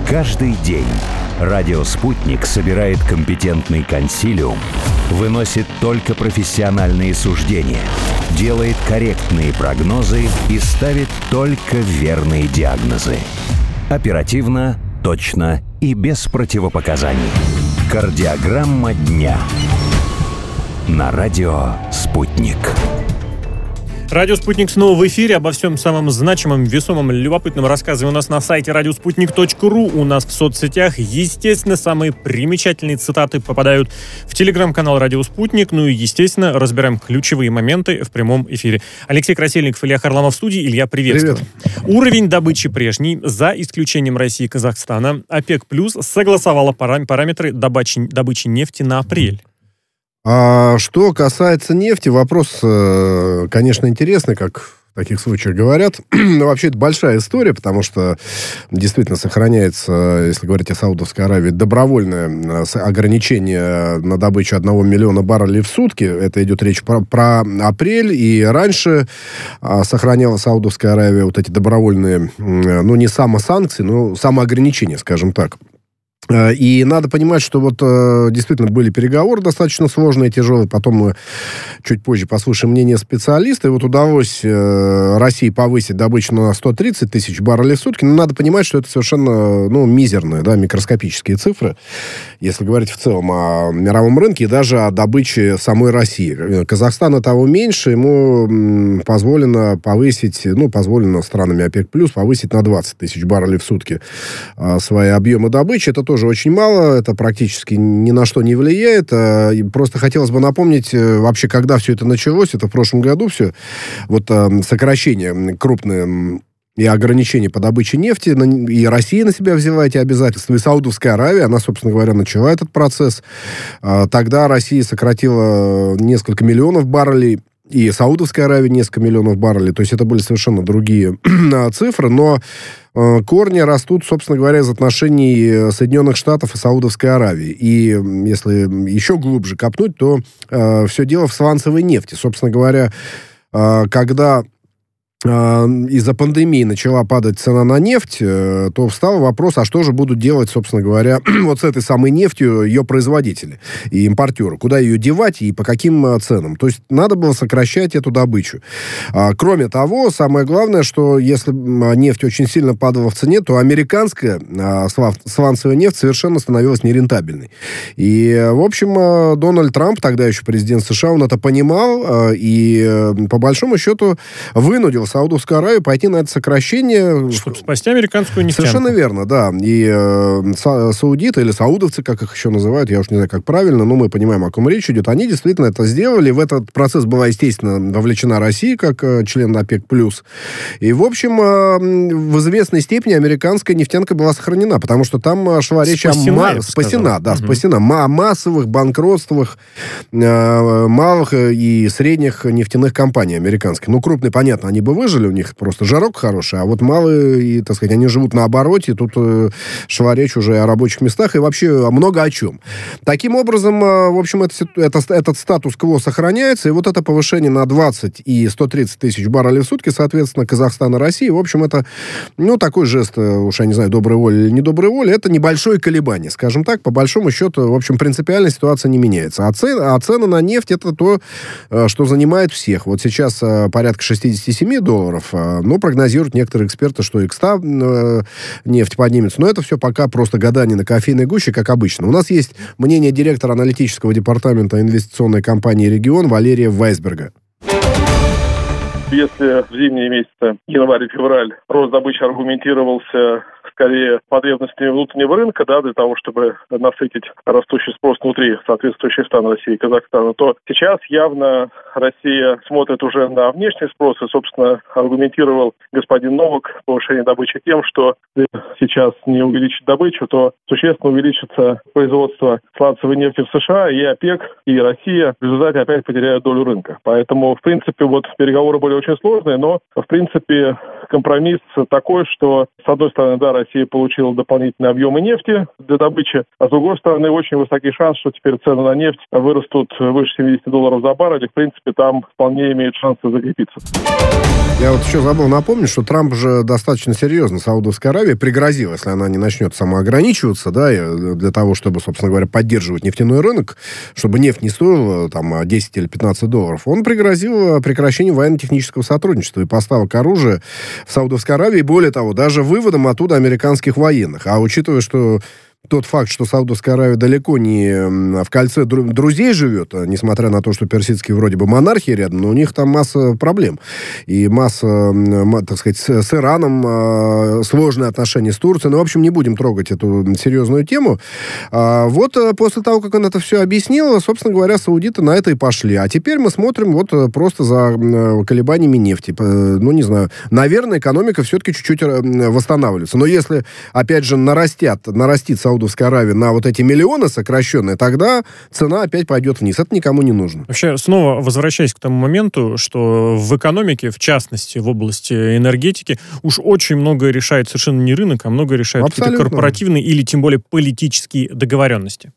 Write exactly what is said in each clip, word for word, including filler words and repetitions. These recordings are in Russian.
Каждый день радио «Спутник» собирает компетентный консилиум, выносит только профессиональные суждения, делает корректные прогнозы и ставит только верные диагнозы. Оперативно, точно и без противопоказаний. Кардиограмма дня на радио «Спутник». Радио «Спутник» снова в эфире. Обо всем самом значимом, весомом, любопытном рассказываем у нас на сайте радиоспутник точка ру, у нас в соцсетях. Естественно, самые примечательные цитаты попадают в телеграм-канал «Радио Спутник». Ну и, естественно, разбираем ключевые моменты в прямом эфире. Алексей Красильников, Илья Харламов в студии. Илья, приветствую. Привет. Уровень добычи прежний, за исключением России и Казахстана. ОПЕК+ согласовала параметры добычи, добычи нефти на апрель. А что касается нефти, вопрос, конечно, интересный, как в таких случаях говорят. Но вообще это большая история, потому что действительно сохраняется, если говорить о Саудовской Аравии, добровольное ограничение на добычу одного миллиона баррелей в сутки. Это идет речь про, про апрель. И раньше сохраняла Саудовская Аравия вот эти добровольные, ну, не самосанкции, но самоограничения, скажем так. И надо понимать, что вот действительно были переговоры достаточно сложные, тяжелые. Потом мы чуть позже послушаем мнение специалиста. И вот удалось России повысить добычу на сто тридцать тысяч баррелей в сутки. Но надо понимать, что это совершенно, ну, мизерные, да, микроскопические цифры, если говорить в целом о мировом рынке и даже о добыче самой России. Казахстана того меньше, ему позволено повысить, ну, позволено странами ОПЕК+, повысить на двадцать тысяч баррелей в сутки свои объемы добычи. Это тоже очень мало, это практически ни на что не влияет. Просто хотелось бы напомнить, вообще, когда все это началось, это в прошлом году все, вот сокращение крупное и ограничения по добыче нефти, и Россия на себя взяла эти обязательства, и Саудовская Аравия, она, собственно говоря, начала этот процесс. Тогда Россия сократила несколько миллионов баррелей, и Саудовская Аравия несколько миллионов баррелей. То есть это были совершенно другие цифры, но э, корни растут, собственно говоря, из отношений Соединенных Штатов и Саудовской Аравии. И если еще глубже копнуть, то э, все дело в сланцевой нефти. Собственно говоря, э, когда из-за пандемии начала падать цена на нефть, то встал вопрос, а что же будут делать, собственно говоря, вот с этой самой нефтью ее производители и импортеры? Куда ее девать и по каким ценам? То есть надо было сокращать эту добычу. Кроме того, самое главное, что если нефть очень сильно падала в цене, то американская сланцевая нефть совершенно становилась нерентабельной. И, в общем, Дональд Трамп, тогда еще президент США, он это понимал и, по большому счету, вынудил Саудовскую Аравию пойти на это сокращение. Чтобы спасти американскую нефтянку. Совершенно верно, да. И э, са- саудиты или саудовцы, как их еще называют, я уж не знаю, как правильно, но мы понимаем, о ком речь идет, они действительно это сделали. В этот процесс была, естественно, вовлечена Россия, как э, член ОПЕК+. И, в общем, э, в известной степени американская нефтянка была сохранена, потому что там шла речь спасена, о... Ма- спасена, да, угу. спасена. М- массовых банкротствах э, малых и средних нефтяных компаний американских. Ну, крупные, понятно, они бы выжили, у них просто жарок хороший, а вот малые, и, так сказать, они живут на обороте, тут э, шла речь уже о рабочих местах и вообще много о чем. Таким образом, э, в общем, это, это, этот статус-кво сохраняется, и вот это повышение на двадцать и сто тридцать тысяч баррелей в сутки, соответственно, Казахстан и Россия, в общем, это, ну, такой жест, уж я не знаю, доброй воли или не доброй воли, это небольшое колебание, скажем так, по большому счету, в общем, принципиальная ситуация не меняется. А, цен, а цены на нефть, это то, что занимает всех. Вот сейчас порядка шестьдесят семь долларов, но прогнозируют некоторые эксперты, что и к ста э, нефть поднимется. Но это все пока просто гадание на кофейной гуще, как обычно. У нас есть мнение директора аналитического департамента инвестиционной компании «Регион» Валерия Вайсберга. Если в зимние месяцы, январь и февраль, рост добычи аргументировался скорее потребностями внутреннего рынка, да, для того, чтобы насытить растущий спрос внутри соответствующих стран России и Казахстана, то сейчас явно Россия смотрит уже на внешний спрос, и, собственно, аргументировал господин Новак повышение добычи тем, что сейчас не увеличить добычу, то существенно увеличится производство сланцевой нефти в США, и ОПЕК, и Россия в результате опять потеряют долю рынка. Поэтому, в принципе, вот переговоры были очень сложные, но, в принципе, компромисс такой, что, с одной стороны, да, Россия Россия получила дополнительные объемы нефти для добычи, а с другой стороны, очень высокий шанс, что теперь цены на нефть вырастут выше семьдесят долларов за баррель, и, в принципе, там вполне имеют шансы закрепиться. Я вот еще забыл напомнить, что Трамп же достаточно серьезно Саудовской Аравии пригрозил, если она не начнет самоограничиваться, да, для того, чтобы, собственно говоря, поддерживать нефтяной рынок, чтобы нефть не стоила там десять или пятнадцать долларов. Он пригрозил прекращением военно-технического сотрудничества и поставок оружия в Саудовской Аравии, более того, даже выводом оттуда американских военных. А учитывая, что тот факт, что Саудовская Аравия далеко не в кольце друзей живет, несмотря на то, что персидские вроде бы монархии рядом, но у них там масса проблем. И масса, так сказать, с Ираном, сложные отношения с Турцией. Ну, в общем, не будем трогать эту серьезную тему. Вот после того, как он это все объяснил, собственно говоря, саудиты на это и пошли. А теперь мы смотрим вот просто за колебаниями нефти. Ну, не знаю, наверное, экономика все-таки чуть-чуть восстанавливается. Но если, опять же, нарастят, нарастит Саудовская Аравия на вот эти миллионы сокращенные, тогда цена опять пойдет вниз. Это никому не нужно. Вообще, снова возвращаясь к тому моменту, что в экономике, в частности, в области энергетики, уж очень многое решает совершенно не рынок, а многое решают Абсолютно. Какие-то корпоративные или тем более политические договоренности.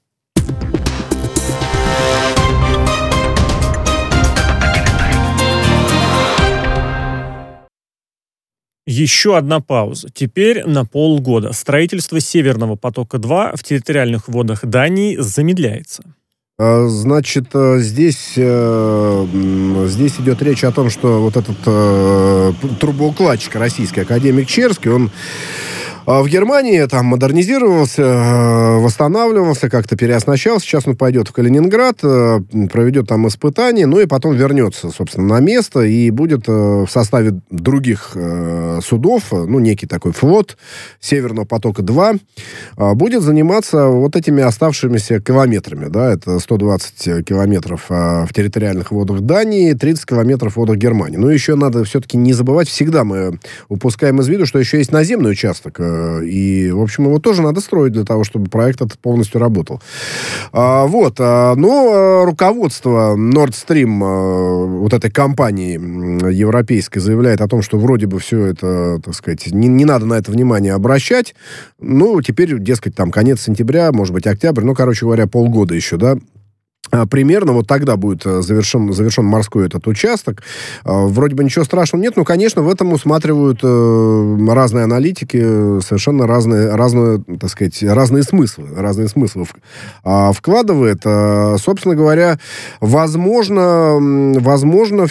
Еще одна пауза. Теперь на полгода. Строительство Северного потока-два в территориальных водах Дании замедляется. Значит, здесь, здесь идет речь о том, что вот этот трубоукладчик российский, академик Черский, он в Германии там модернизировался, восстанавливался, как-то переоснащался. Сейчас он пойдет в Калининград, проведет там испытания, ну и потом вернется, собственно, на место и будет в составе других судов, ну, некий такой флот Северного потока-два, будет заниматься вот этими оставшимися километрами, да, это сто двадцать километров в территориальных водах Дании, тридцать километров в водах Германии. Но еще надо все-таки не забывать, всегда мы упускаем из виду, что еще есть наземный участок. И, в общем, его тоже надо строить для того, чтобы проект этот полностью работал. А, вот. А, но руководство Nord Stream, а, вот этой компании европейской, заявляет о том, что вроде бы все это, так сказать, не, не надо на это внимание обращать. Ну, теперь, дескать, там конец сентября, может быть, октябрь, ну, короче говоря, полгода еще, да. Примерно вот тогда будет завершен, завершен морской этот участок. Вроде бы ничего страшного нет, но, конечно, в этом усматривают разные аналитики, совершенно разные, разные, так сказать, разные смыслы, разные смыслы вкладывает. Собственно говоря, возможно, возможно,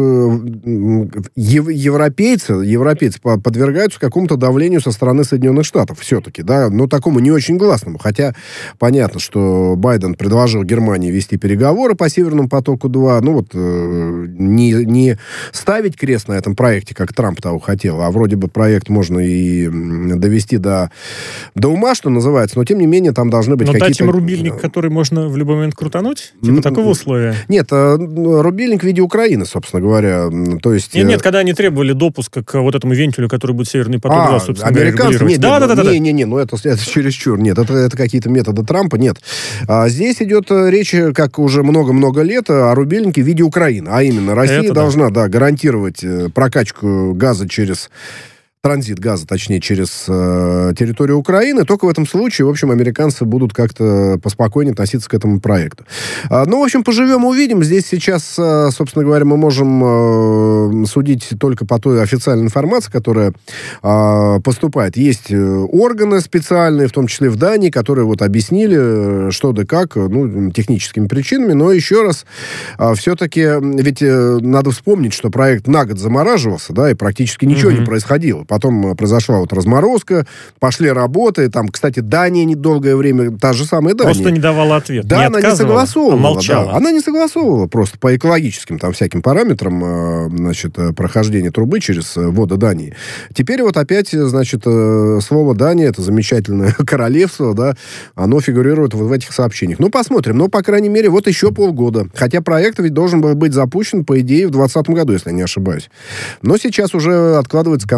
европейцы, европейцы подвергаются какому-то давлению со стороны Соединенных Штатов все-таки, да, но такому не очень гласному. Хотя понятно, что Байден предложил Германии вести переговоры по Северному потоку-два, ну вот э, не, не ставить крест на этом проекте, как Трамп того хотел, а вроде бы проект можно и довести до, до ума, что называется, но тем не менее там должны быть но какие-то... Но дать им рубильник, который можно в любой момент крутануть? Типа ну, такого условия? Нет, э, рубильник в виде Украины, собственно говоря. То есть... Нет, нет, когда они требовали допуска к вот этому вентилю, который будет Северный поток-два, а, собственно американцы? говоря, нет, да, нет, да, да, да, не, не, не, ну это, это чересчур. Нет, это, это какие-то методы Трампа, нет. А, здесь идет речь, как уже много-много лет, о рубильнике в виде Украины. А именно, Россия это должна да. Да, гарантировать прокачку газа через... транзит газа, точнее, через э, территорию Украины. Только в этом случае, в общем, американцы будут как-то поспокойнее относиться к этому проекту. А, ну, в общем, поживем, увидим. Здесь сейчас, э, собственно говоря, мы можем э, судить только по той официальной информации, которая э, поступает. Есть органы специальные, в том числе в Дании, которые вот объяснили, что да как, ну, техническими причинами. Но еще раз, э, все-таки, ведь э, надо вспомнить, что проект на год замораживался, да, и практически ничего mm-hmm. не происходило. Потом произошла вот разморозка, пошли работы. Там, кстати, Дания недолгое время, та же самая Дания. Просто не давала ответ. Да, не она не согласовывала. А молчала. Да. Она не согласовывала просто по экологическим там всяким параметрам, значит, прохождения трубы через воды Дании. Теперь вот опять, значит, слово Дания, это замечательное королевство, да, оно фигурирует вот в этих сообщениях. Ну, посмотрим. Ну, по крайней мере, вот еще полгода. Хотя проект ведь должен был быть запущен, по идее, в двадцатом году, если я не ошибаюсь. Но сейчас уже откладывается к концу двадцать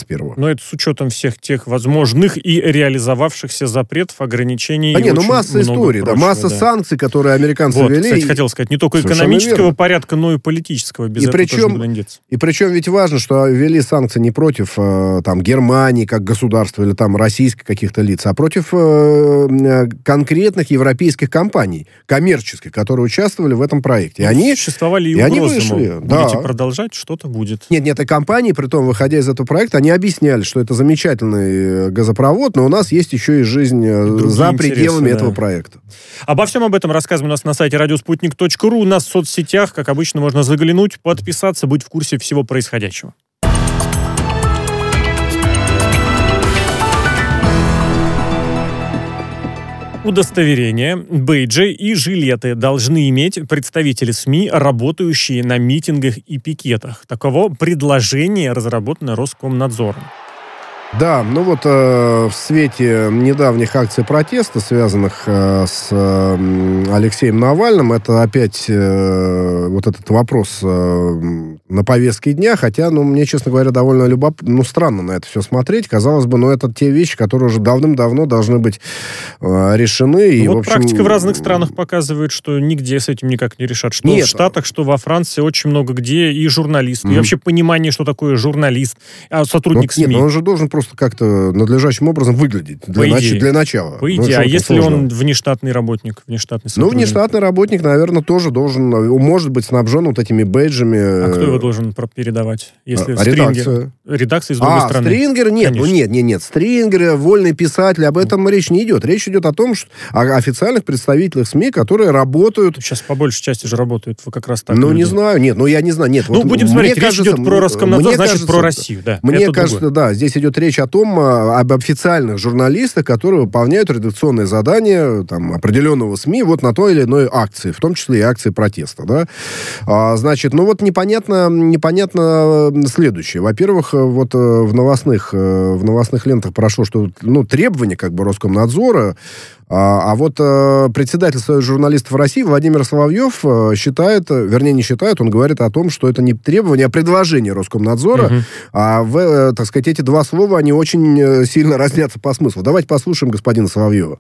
первого. Но это с учетом всех тех возможных и реализовавшихся запретов, ограничений. А не, ну масса историй, да, масса да. санкций, которые американцы вот, вели. Кстати, хотел сказать, не только Совершенно экономического верно. порядка, но и политического. Без и этого причем, тоже не деться. И причем ведь важно, что ввели санкции не против э, там, Германии как государства или там российских каких-то лиц, а против э, конкретных европейских компаний, коммерческих, которые участвовали в этом проекте. И ну, они, существовали и, и они угрозы, вышли. мол, Да. будете продолжать, что-то будет. Нет, нет, и компании, при том, выходя из этого проекта, они объясняли, что это замечательный газопровод, но у нас есть еще и жизнь и за пределами этого да. проекта. Обо всем об этом рассказываем у нас на сайте радиоспутник точка ру. У нас в соцсетях, как обычно, можно заглянуть, подписаться, быть в курсе всего происходящего. Удостоверения, бейджи и жилеты должны иметь представители СМИ, работающие на митингах и пикетах. Таково предложение, разработанное Роскомнадзором. Да, ну вот э, в свете недавних акций протеста, связанных э, с э, Алексеем Навальным, это опять э, вот этот вопрос э, на повестке дня, хотя, ну, мне, честно говоря, довольно любопытно, ну, странно на это все смотреть. Казалось бы, ну, это те вещи, которые уже давным-давно должны быть э, решены. Ну, и, вот в общем, практика в разных странах показывает, что нигде с этим никак не решат. Что Нет. в Штатах, что во Франции, очень много где и журналисты, mm-hmm. и вообще понимание, что такое журналист, а сотрудник ну, СМИ. Нет, он же должен просто как-то надлежащим образом выглядеть для, нач... для начала. По идее. Ну, а если сложно. Он внештатный работник, внештатный сотрудник? Ну, внештатный работник, наверное, тоже должен, может быть снабжен вот этими бейджами. А кто его должен передавать? Если а, редакция. Редакция из другой а, страны. Стрингер? Нет, ну, нет, нет, нет. Стрингер, вольный писатель, об этом mm. речь не идет. Речь идет о том, что о официальных представителях СМИ, которые работают... Сейчас по большей части же работают как раз так. Ну, люди. не знаю, нет, ну, я не знаю. Нет, ну, вот будем смотреть, речь кажется, идет про Роскомнадзор, значит, кажется, про Россию. Да, мне кажется, другое. Да, здесь идет речь о том, об официальных журналистах, которые выполняют редакционные задания там, определенного СМИ вот на той или иной акции, в том числе и акции протеста. Да? А, значит, ну вот непонятно, непонятно следующее. Во-первых, вот в новостных, в новостных лентах прошло, что ну, требования как бы Роскомнадзора, а, а вот э, председатель Союза журналистов России Владимир Соловьев э, считает, вернее, не считает, он говорит о том, что это не требование, а предложение Роскомнадзора. Uh-huh. А, в, э, так сказать, эти два слова, они очень э, сильно разнятся по смыслу. Давайте послушаем господина Соловьева.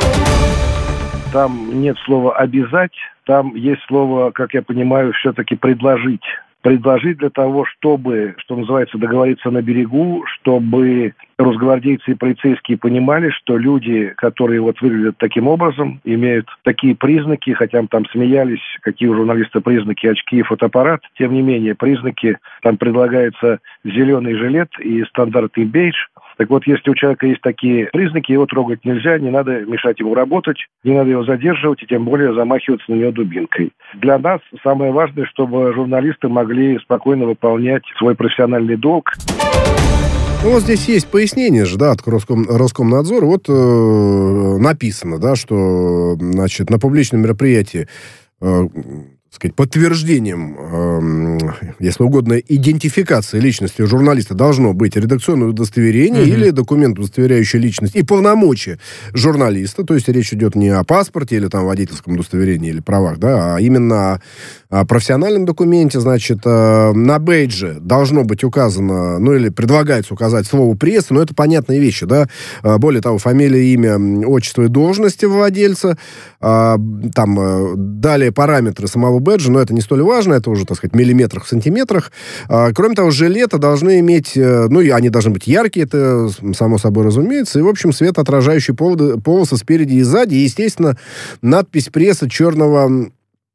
Там нет слова «обязать», там есть слово, как я понимаю, все-таки «предложить». Предложить для того, чтобы, что называется, договориться на берегу, чтобы росгвардейцы и полицейские понимали, что люди, которые вот выглядят таким образом, имеют такие признаки, хотя там смеялись, какие у журналиста признаки, очки и фотоаппарат, тем не менее, признаки, там предлагается зеленый жилет и стандартный бейдж. Так вот, если у человека есть такие признаки, его трогать нельзя, не надо мешать ему работать, не надо его задерживать и тем более замахиваться на него дубинкой. Для нас самое важное, чтобы журналисты могли спокойно выполнять свой профессиональный долг. Ну, вот здесь есть пояснение же, да, от Роском, Роскомнадзора. Вот э, написано, да, что, значит, на публичном мероприятии э, сказать, подтверждением, э, если угодно, идентификации личности журналиста должно быть редакционное удостоверение mm-hmm. или документ, удостоверяющий личность и полномочия журналиста. То есть речь идет не о паспорте или там водительском удостоверении или правах, да, а именно о, о профессиональном документе. Значит, э, на бейдже должно быть указано, ну или предлагается указать слово пресса, но это понятные вещи, да. Более того, фамилия, имя, отчество и должности владельца. Э, там э, далее параметры самого бэджа, но это не столь важно, это уже, так сказать, в миллиметрах, в сантиметрах. А, кроме того, жилеты должны иметь, ну, и они должны быть яркие, это само собой разумеется, и, в общем, светоотражающие полосы, полосы спереди и сзади, и, естественно, надпись пресса черного...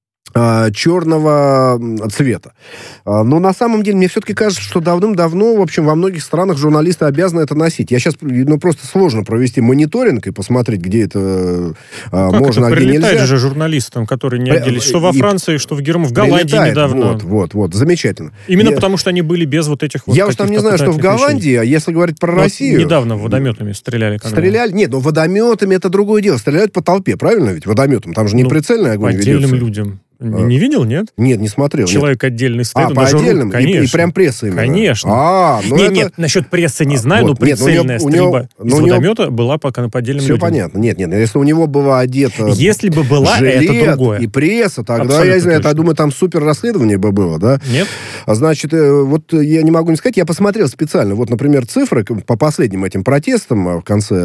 черного цвета. Но на самом деле мне все-таки кажется, что давным-давно, в общем, во многих странах журналисты обязаны это носить. Я сейчас, ну, просто сложно провести мониторинг и посмотреть, где это ну, можно, это а где нельзя. Прилетает же журналистам, которые не оделись, что во Франции, что в Германии, в Голландии прилетает, недавно. Вот, вот, вот, замечательно. Именно Я... потому, что они были без вот этих вот Я уж там не знаю, что в Голландии, вещей. А если говорить про вот Россию... Недавно водометами стреляли. Стреляли? Нет, ну водометами это другое дело. Стреляют по толпе, правильно ведь? Водометом. Там же не ну, прицельный огонь ведется. По отдельным ведется. людям. Не видел, нет? Нет, не смотрел. Человек нет. Отдельный стоит. А, по отдельным? И, и прям пресса именно? Конечно. А, ну нет, это... нет, насчет прессы не знаю, вот, но прицельная нет, стрельба него, из него... водомета была пока по отдельным Все людям. понятно. Нет, нет, если у него была одета Если бы была, жилет это другое. И пресса, тогда абсолютно я, я, я думаю, там супер расследование бы было, да? Нет. Значит, вот я не могу не сказать, я посмотрел специально. Вот, например, цифры по последним этим протестам в конце,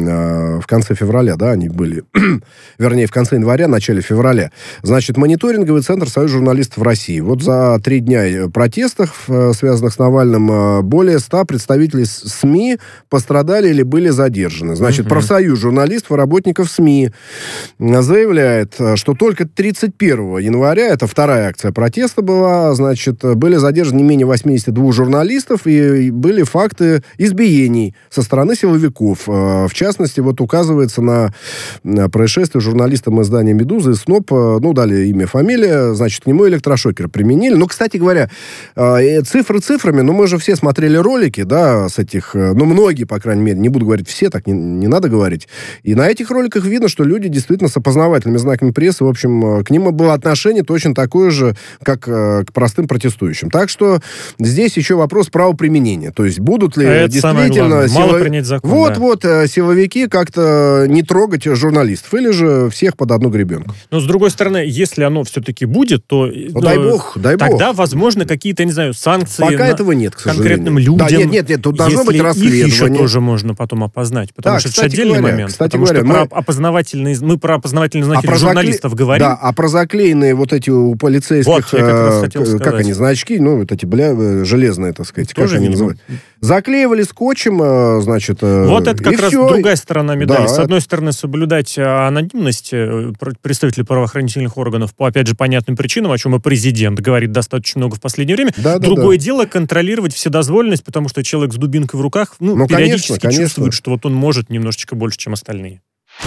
в конце февраля, да, они были, вернее, в конце января, начале февраля. Значит, мониторинговый центр Союза журналистов России. Вот за три дня протестов, связанных с Навальным, более ста представителей СМИ пострадали или были задержаны. Значит, угу. профсоюз журналистов и работников СМИ заявляет, что только тридцать первого января, это вторая акция протеста была, значит, были задержаны не менее восемьдесят два журналистов, и были факты избиений со стороны силовиков. В частности, вот указывается на происшествие журналистам издания «Медуза» и СНОП, ну, дали имя, фамилия, значит, к нему электрошокер применили. Ну, кстати говоря, цифры цифрами, но мы же все смотрели ролики, да, с этих, ну, многие, по крайней мере, не буду говорить все, так не, не надо говорить. И на этих роликах видно, что люди действительно с опознавательными знаками прессы, в общем, к ним было отношение точно такое же, как к простым протестующим. Так что здесь еще вопрос правоприменения. То есть будут ли а действительно... Силов... Мало принять закон, Вот-вот, да. силовики как-то не трогать журналистов, или же всех под одну гребенку. Но, с другой стороны, если оно все-таки будет, то... Ну, ну дай бог, дай бог. Тогда, возможно, какие-то, не знаю, санкции... Пока этого нет, к сожалению. Конкретным людям. Да, нет, нет, нет, тут должно быть расследование. Их еще тоже можно потом опознать, потому да, что это отдельный говоря, момент. Кстати потому говоря, что мы... про опознавательные... мы про опознавательные знаки а журналистов закле... говорим. Да, а про заклеенные вот эти у полицейских... Вот, я как раз хотел как сказать. они, значки, ну, вот эти, бля, железные, так сказать, тоже как они видимо. называют. Заклеивали скотчем, значит... Вот это как раз все. другая сторона медали. Да, С одной стороны, соблюдать анонимность представителей правоохранительных органов по, опять же, понятным причинам, о чем и президент говорит достаточно много в последнее время. Да, да, Другое да. дело контролировать вседозволенность, потому что человек с дубинкой в руках, ну, ну периодически конечно, конечно. чувствует, что вот он может немножечко больше, чем остальные.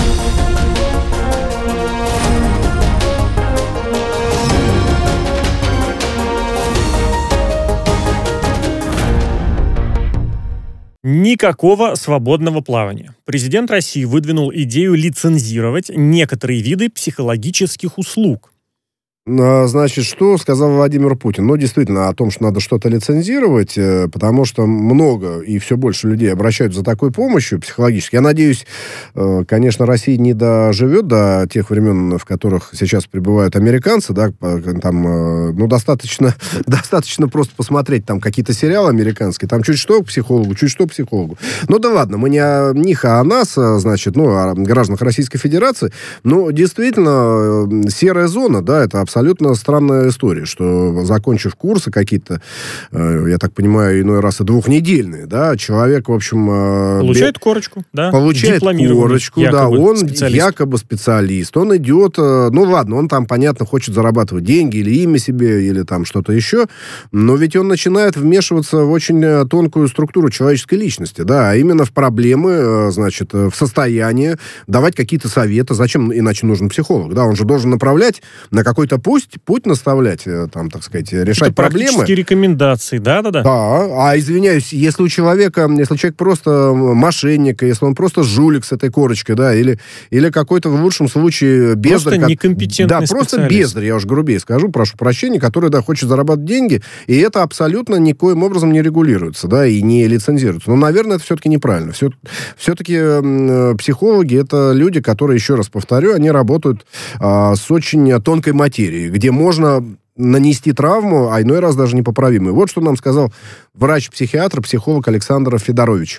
Никакого свободного плавания. Президент России выдвинул идею лицензировать некоторые виды психологических услуг. Значит, что сказал Владимир Путин? Ну, действительно, о том, что надо что-то лицензировать, потому что много и все больше людей обращаются за такой помощью психологической. Я надеюсь, конечно, Россия не доживет до тех времен, в которых сейчас пребывают американцы, да, там, ну, достаточно, достаточно просто посмотреть там какие-то сериалы американские, там чуть что к психологу, чуть что к психологу. Ну, да ладно, мы не о них, а о нас, значит, ну, о гражданах Российской Федерации. Ну, действительно, серая зона, да, это абсолютно странная история, что, закончив курсы какие-то, э, я так понимаю, иной раз и двухнедельные, да, человек, в общем... Э, получает корочку, да? Получает корочку, да, он специалист. якобы специалист. Он идет, э, ну ладно, он там, понятно, хочет зарабатывать деньги или имя себе, или там что-то еще, но ведь он начинает вмешиваться в очень тонкую структуру человеческой личности, да, а именно в проблемы, э, значит, в состоянии давать какие-то советы. Зачем иначе нужен психолог, да? Он же должен направлять на какой-то путь, путь наставлять, там, так сказать, решать это проблемы. Практические рекомендации, да-да-да. Да, а, извиняюсь, если у человека, если человек просто мошенник, если он просто жулик с этой корочкой, да, или, или какой-то, в лучшем случае, бездарь. Просто некомпетентный Да, просто бездарь, я уж грубее скажу, прошу прощения, который, да, хочет зарабатывать деньги, и это абсолютно никоим образом не регулируется, да, и не лицензируется. Но, наверное, это все-таки неправильно. Все, все-таки э, психологи — это люди, которые, еще раз повторю, они работают э, с очень тонкой материей, где можно нанести травму, а иной раз даже непоправимую. Вот что нам сказал врач-психиатр, психолог Александр Федорович.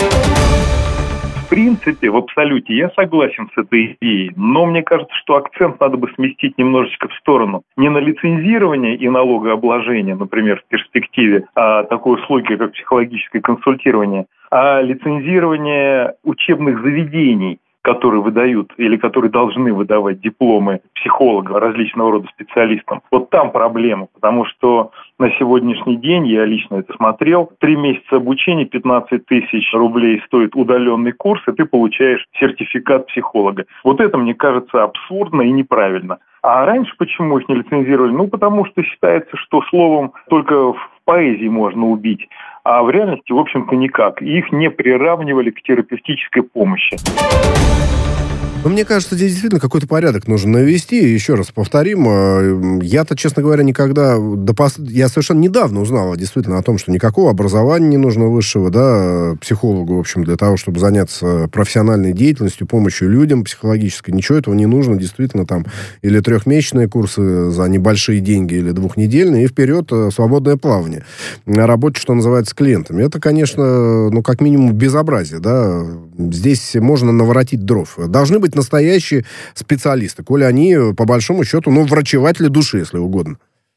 В принципе, в абсолюте я согласен с этой идеей, но мне кажется, что акцент надо бы сместить немножечко в сторону не на лицензирование и налогообложение, например, в перспективе, а такой услуги, как психологическое консультирование, а лицензирование учебных заведений, которые выдают или которые должны выдавать дипломы психолога различного рода специалистам. Вот там проблема, потому что на сегодняшний день, я лично это смотрел, три месяца обучения, пятнадцать тысяч рублей стоит удаленный курс, и ты получаешь сертификат психолога. Вот это, мне кажется, абсурдно и неправильно. А раньше почему их не лицензировали? Ну, потому что считается, что словом только в поэзии можно убить, а в реальности, в общем-то, никак. И их не приравнивали к терапевтической помощи. Ну, мне кажется, здесь действительно какой-то порядок нужно навести. Еще раз повторим, я-то, честно говоря, никогда... Да, я совершенно недавно узнал действительно о том, что никакого образования не нужно высшего, да, психологу, в общем, для того, чтобы заняться профессиональной деятельностью, помощью людям психологической. Ничего этого не нужно, действительно, там, или трехмесячные курсы за небольшие деньги, или двухнедельные, и вперед свободное плавание. На работе, что называется, с клиентами. Это, конечно, ну, как минимум, безобразие, да. Здесь можно наворотить дров. Должны быть настоящие специалисты, коли они, по большому счету, ну, врачеватели души, если угодно.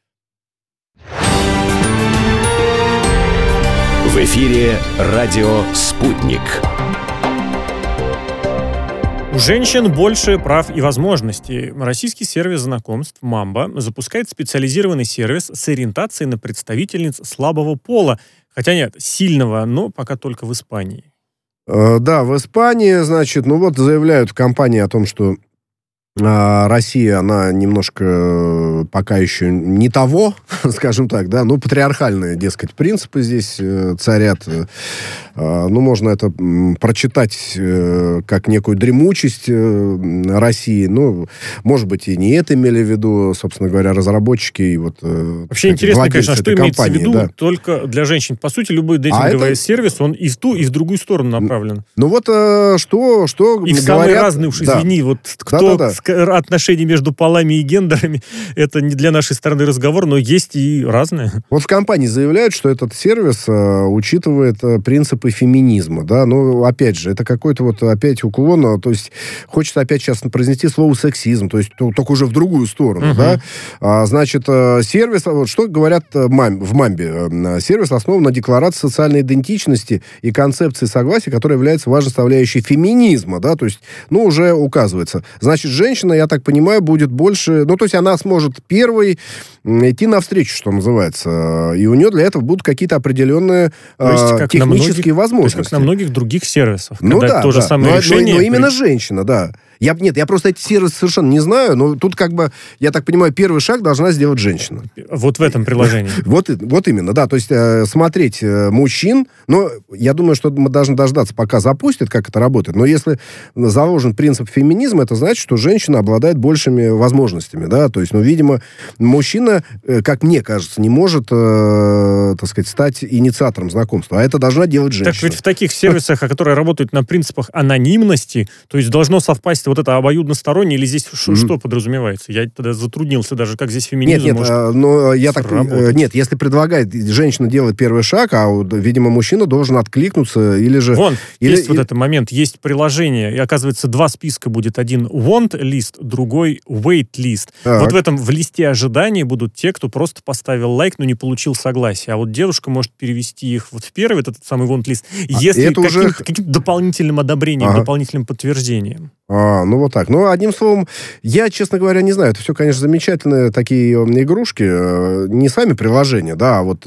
В эфире радио «Спутник». У женщин больше прав и возможностей. Российский сервис знакомств «Мамба» запускает специализированный сервис с ориентацией на представительниц слабого пола. Хотя нет, сильного, но пока только в Испании. Да, в Испании, значит, ну вот заявляют в компании о том, что а, Россия, она немножко пока еще не того, скажем так, да, ну, патриархальные, дескать, принципы здесь э, царят. Э, ну, можно это м, прочитать э, как некую дремучесть э, России. Ну, может быть, и не это имели в виду, собственно говоря, разработчики и вот... Э, Вообще интересно, конечно, что имеется в виду да. только для женщин. По сути, любой дейтинговый а это... сервис, он и в ту, и в другую сторону направлен. Ну, вот э, что, что и в говорят... самые разные, уж извини, да. вот кто... Да, да, да. Отношения между полами и гендерами, это не для нашей страны разговор, но есть и разные. Вот в компании заявляют, что этот сервис э, учитывает э, принципы феминизма, да, но опять же, это какой-то вот опять уклон, то есть хочется опять сейчас произнести слово сексизм, то есть то, только уже в другую сторону, uh-huh. да, а, значит, э, сервис, вот что говорят э, мам, в Мамбе, э, сервис основан на декларации социальной идентичности и концепции согласия, которая является важной составляющей феминизма, да, то есть, ну, уже указывается. Значит, женщина, я так понимаю, будет больше... Ну, то есть она сможет первой идти навстречу, что называется. И у нее для этого будут какие-то определенные э, технические многих, возможности. То есть как на многих других сервисах. Ну да, то же да. самое но, решение... но, но именно женщина, да. Я, нет, я просто эти сервисы совершенно не знаю, но тут как бы, я так понимаю, первый шаг должна сделать женщина. Вот в этом приложении. Вот, вот именно, да. То есть э, смотреть э, мужчин, но я думаю, что мы должны дождаться, пока запустят, как это работает. Но если заложен принцип феминизма, это значит, что женщина обладает большими возможностями, да. То есть, ну, видимо, мужчина, э, как мне кажется, не может, э, так сказать, стать инициатором знакомства, а это должна делать женщина. Так ведь в таких сервисах, которые работают на принципах анонимности, то есть должно совпасть вот это обоюдностороннее, или здесь mm-hmm. что подразумевается? Я тогда затруднился даже, как здесь феминизм нет, нет, может а, но я так, работать. Нет, если предлагает, женщина делает первый шаг, а, видимо, мужчина должен откликнуться, или же... Вон, или, есть или... вот этот момент, есть приложение, и, оказывается, два списка будет. Один want list, другой wait list. Так. Вот в этом, в листе ожидания будут те, кто просто поставил лайк, но не получил согласия. А вот девушка может перевести их вот в первый, этот самый want list, а если каким-то, уже... каким-то дополнительным одобрением, ага. дополнительным подтверждением. А, ну вот так. Ну, одним словом, я, честно говоря, не знаю. Это все, конечно, замечательные такие игрушки. Не сами приложения, да, а вот,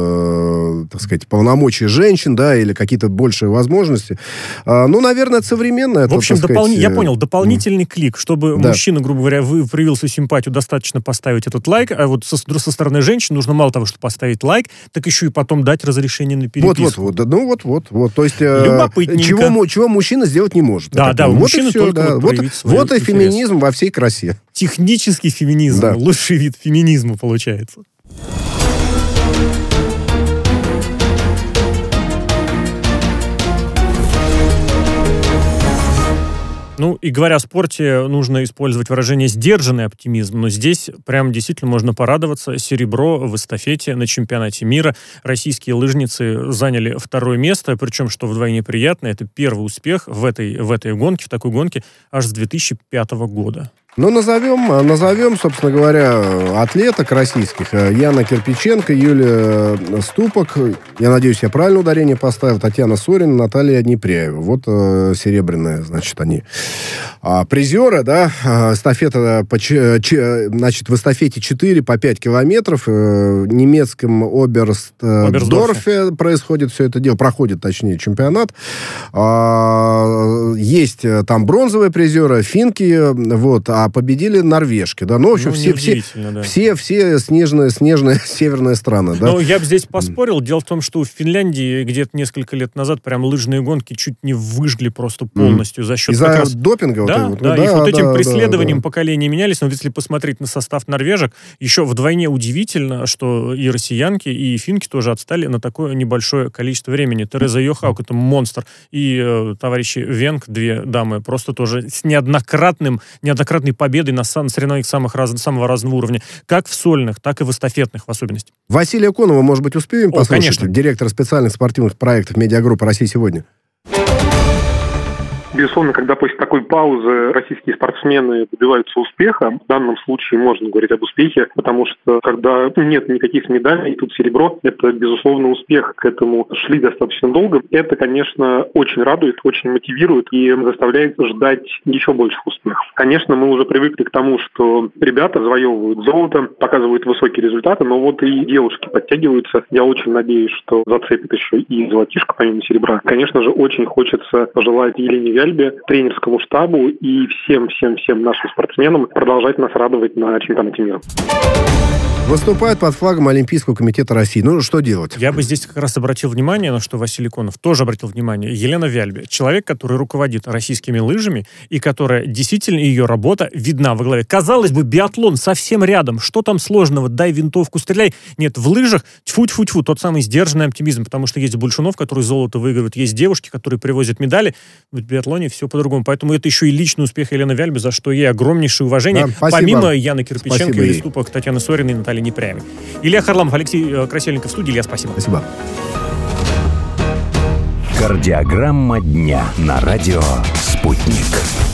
э, так сказать, полномочия женщин, да, или какие-то большие возможности. А, ну, наверное, это современно. Это, в общем, допол... сказать... я понял, дополнительный mm. клик, чтобы да. мужчина, грубо говоря, вы проявил свою симпатию, достаточно поставить этот лайк, а вот со, со стороны женщин нужно мало того, что поставить лайк, так еще и потом дать разрешение на переписку. Вот-вот-вот. Ну, вот-вот. вот. То есть, любопытненько. Чего, чего мужчина сделать не может. Да, да, вот мужчина все, только да. вот, вот, вот и феминизм во всей красе. Технический феминизм. Да. Лучший вид феминизма получается. Ну, и говоря о спорте, нужно использовать выражение «сдержанный оптимизм», но здесь прям действительно можно порадоваться. Серебро в эстафете на чемпионате мира. Российские лыжницы заняли второе место, причем, что вдвойне приятно, это первый успех в этой, в этой гонке, в такой гонке аж с две тысячи пятого года. Ну, назовем, назовем, собственно говоря, атлеток российских. Яна Кирпиченко, Юлия Ступок. Я надеюсь, я правильно ударение поставил. Татьяна Сорина, Наталья Днепряева. Вот э, серебряные, значит, они. А, призеры, да, эстафета, по, ч, ч, значит, в эстафете четыре по пять километров. Э, в немецком Оберсдорфе происходит все это дело. Проходит, точнее, чемпионат. А, есть там бронзовые призеры, финки, вот, а победили норвежки, да, ну, в общем, ну, все, все, да. все, все снежные, снежные северные страны, да. Ну, я бы здесь поспорил. Дело в том, что в Финляндии где-то несколько лет назад прям лыжные гонки чуть не выжгли просто полностью mm. за счет... Из-за как раз... допинга? Да, вот, да, да, и да, вот этим да, преследованием да, да. поколения менялись. Но вот если посмотреть на состав норвежек, еще вдвойне удивительно, что и россиянки, и финки тоже отстали на такое небольшое количество времени. Тереза Йохаук — это монстр. И э, товарищи Венг, две дамы, просто тоже с неоднократным, неоднократной победой на, на соревнованиях самых раз, самого разного уровня. Как в сольных, так и в эстафетных в особенности. Василия Конова, может быть, успеем О, послушать? конечно. Директор специальных спортивных проектов медиагруппы «Россия сегодня». Безусловно, когда после такой паузы российские спортсмены добиваются успеха, в данном случае можно говорить об успехе, потому что когда нет никаких медалей, и тут серебро, это, безусловно, успех. К этому шли достаточно долго. Это, конечно, очень радует, очень мотивирует и заставляет ждать еще больших успехов. Конечно, мы уже привыкли к тому, что ребята завоевывают золото, показывают высокие результаты, но вот и девушки подтягиваются. Я очень надеюсь, что зацепит еще и золотишко помимо серебра. Конечно же, очень хочется пожелать Елене Вяльбе, тренерскому штабу и всем-всем-всем нашим спортсменам продолжать нас радовать на чемпионате мира. Выступает под флагом Олимпийского комитета России. Ну, что делать? Я бы здесь как раз обратил внимание, на что Василий Конов тоже обратил внимание. Елена Вяльбе. Человек, который руководит российскими лыжами и которая действительно, ее работа видна во главе. Казалось бы, биатлон совсем рядом. Что там сложного? Дай винтовку, стреляй. Нет, в лыжах тьфу-тьфу-тьфу, тот самый сдержанный оптимизм, потому что есть Большунов, который золото выигрывает, есть девушки, которые привозят медали. В биатлоне все по-другому. Поэтому это еще и личный успех Елены Вяльбе, за что ей огромнейшее уважение. Да, помимо Яны Кирпиченко и выступок Татьяны Сориной и Натальи Непрямой. Илья Харламов, Алексей Красильников в студии. Илья, спасибо. Спасибо. Кардиограмма дня на радио «Спутник».